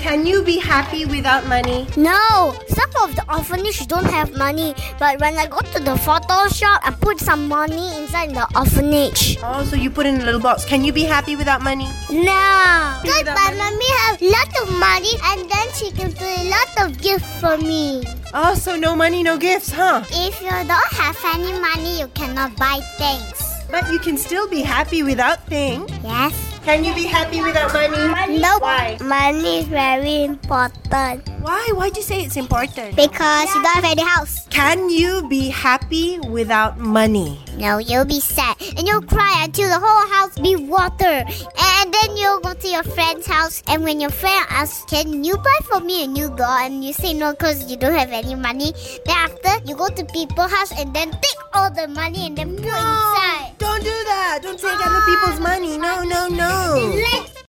can you be happy without money? No, some of the orphanage don't have money. But when I go to the photo shop, I put some money inside the orphanage. Oh, so you put in a little box. Can you be happy without money? No. Because my mommy have lot of money and then she can do a lot of gifts for me. Oh, so no money, no gifts, huh? If you don't have any money, you cannot buy things. But you can still be happy without things. Yes. Can you be happy without money? Nope. Why? Money is very important. Why? Why'd you say it's important? Because you don't have any house. Can you be happy without money? No, you'll be sad. And you'll cry until the whole house be water. And then you'll go to your friend's house. And when your friend asks, can you buy for me a new doll? And you say no because you don't have any money. Then after, you go to people's house and then take all the money and then put inside. Don't do that. Don't take other people's money. No, no, no. Let's